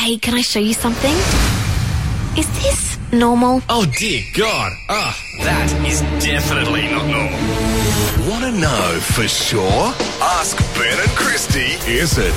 Hey, can I show you something? Is this normal? Oh, dear God. That is definitely not normal. Want to know for sure? Ask Ben and Christy, is it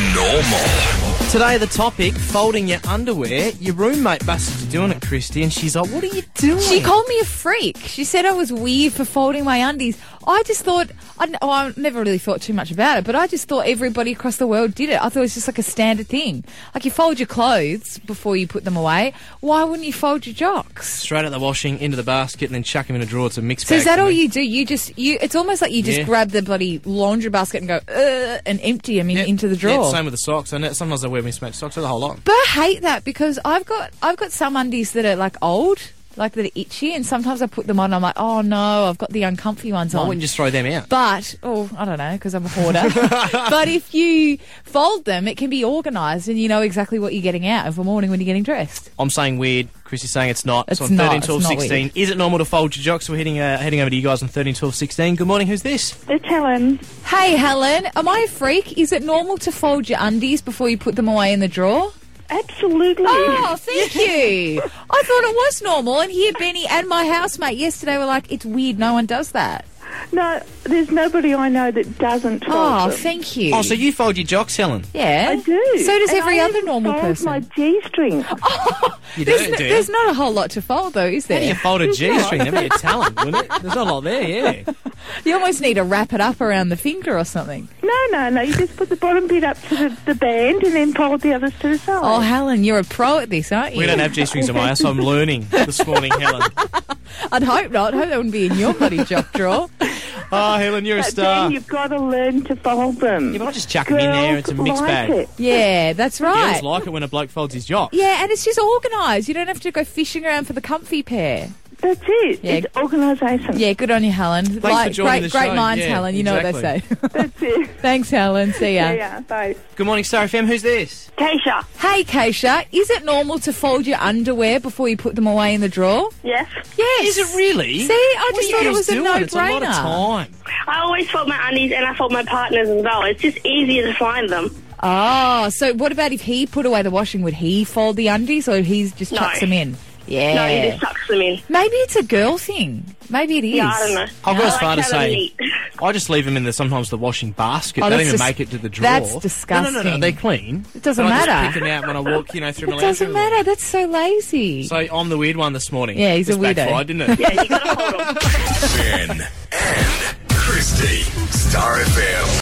normal? Today the topic, folding your underwear. Your roommate busted you doing it, Christy, and she's like, what are you doing? She called me a freak. She said I was weird for folding my undies. I just thought, I never really thought too much about it, but I just thought everybody across the world did it. I thought it was just like a standard thing. Like you fold your clothes before you put them away. Why wouldn't you fold your jocks? Straight out the washing, into the basket, and then chuck them in a drawer. It's a mixed So bag. is that for all me. you do? It's almost like you just grab the bloody laundry basket and go, and empty them into the drawer. Yeah, same with the socks. I know sometimes I wear mismatched socks. The whole lot. But I hate that because I've got some undies that are like old, like that are itchy, and sometimes I put them on and I'm like, oh no, I've got the uncomfy ones Why on. wouldn't you just throw them out? But, I don't know, because I'm a hoarder. But if you fold them, it can be organised and you know exactly what you're getting out of the morning when you're getting dressed. I'm saying weird. Chrissy's saying it's not. It's so on not. 13, 12, It's not 16. weird. Is it normal to fold your jocks? We're heading over to you guys on 13, 12, 16. Good morning. Who's this? It's Helen. Hey, Helen, am I a freak? Is it normal to fold your undies before you put them away in the drawer? Absolutely. Oh, thank you. I thought it was normal, and here Benny and my housemate yesterday were like, it's weird, no one does that. No, there's nobody I know that doesn't fold Oh, them. thank you. Oh, so you fold your jocks, Helen? Yeah. I do. So does And every I other even normal fold person. my G-string. You There's, do, do you? there's not a whole lot to fold, though, is How do you there? fold a G-string? That'd be a talent, wouldn't it? There's not a lot there, yeah. You almost need to wrap it up around the finger or something. No. You just put the bottom bit up to the band and then fold the others to the side. Oh, Helen, you're a pro at this, aren't you? We don't have G-strings in my house, so I'm learning this morning, Helen. I'd hope not. I'd hope that wouldn't be in your bloody jock drawer. Oh, Helen, you're a But star. then you've got to learn to fold them. Yeah, but I'll just chuck them in there. It's a Girls mixed like bag. it. Yeah, that's Girls right. like it when a bloke folds his jock. Yeah, and it's just organised. You don't have to go fishing around for the comfy pair. That's it. Yeah. It's organisation. Yeah, good on you, Helen. for joining the great show. minds, Yeah, Helen. You know what they exactly. say. That's it. Thanks, Helen. See ya. Yeah, bye. Good morning, Star FM. Who's this? Keisha. Hey, Keisha, is it normal to fold your underwear before you put them away in the drawer? Yes. Yes. Is it really? See, I What just are thought you it was a doing? no-brainer. It's a lot of time. I always fold my undies and I fold my partners as well. It's just easier to find them. Oh, so what about if he put away the washing? Would he fold the undies or he just No. chucks them in? Yeah. No, he just tucks them in. Maybe it's a girl thing. Maybe it is. Yeah, I don't know. I'll go as I far to like to have them say neat. I just leave them in sometimes the washing basket. Oh, They don't that's even dis- make it to the drawer. that's No, no, disgusting. they're clean. It doesn't But I matter. just pick them out when I walk, through my It lounge doesn't room. matter. That's so lazy. So I'm the weird one this morning. Yeah, he's a This weirdo. backfired, didn't it? Yeah, you got to hold them. Ben and Christy, Star FM.